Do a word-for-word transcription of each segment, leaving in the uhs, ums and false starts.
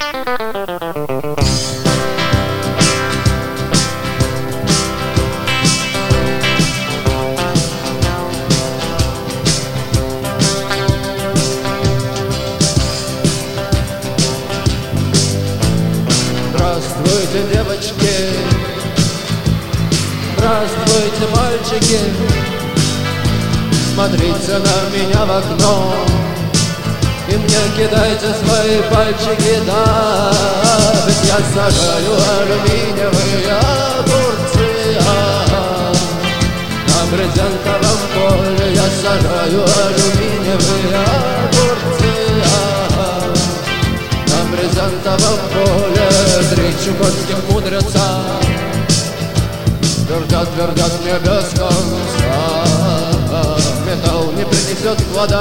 Здравствуйте, девочки, здравствуйте, мальчики. Смотрите на меня в окно и мне кидайте свои пальчики, да. Ведь я сажаю алюминиевые огурцы, а на брезентовом поле я сажаю алюминиевые огурцы, а на брезентовом поле три чукотских мудреца твердят, твердят мне без конца. Металл не принесет вода,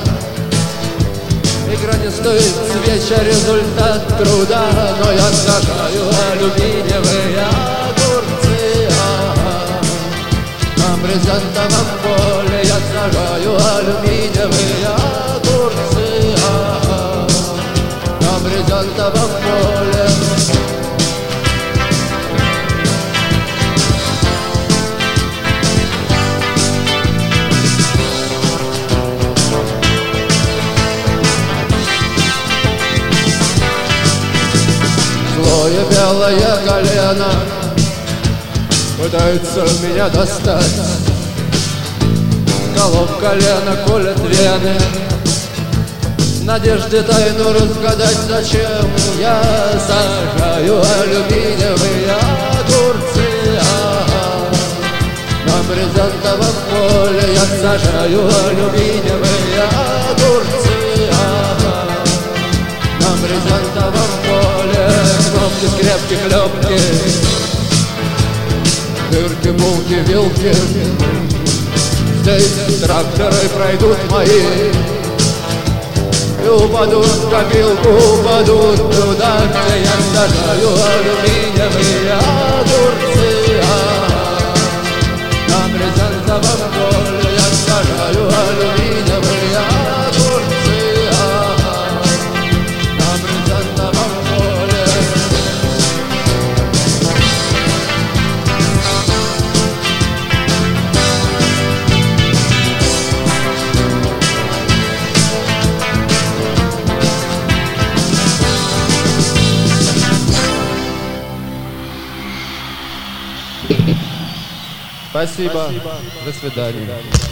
игра не стоит свеча, результат труда. Но я сажаю алюминиевые огурцы, а на брезентовом поле я сажаю алюминиевые огурцы, а на брезентовом поле. Злое белое колено пытается меня достать, колов колено колет вены, в надежде тайну разгадать, зачем я сажаю алюминиевые огурцы, а на брезентовом поле я сажаю алюминиевые огурцы, а на брезентовом поле. Кнопки, скрепки, клепки, дырки, булки, вилки. Здесь тракторы пройдут мои и упадут в копилку, упадут туда, где я сажаю алюминиевые огурцы, а на брезентовом поле я сажаю алюминиевые огурцы, а на брезентовом поле. Спасибо. До свидания.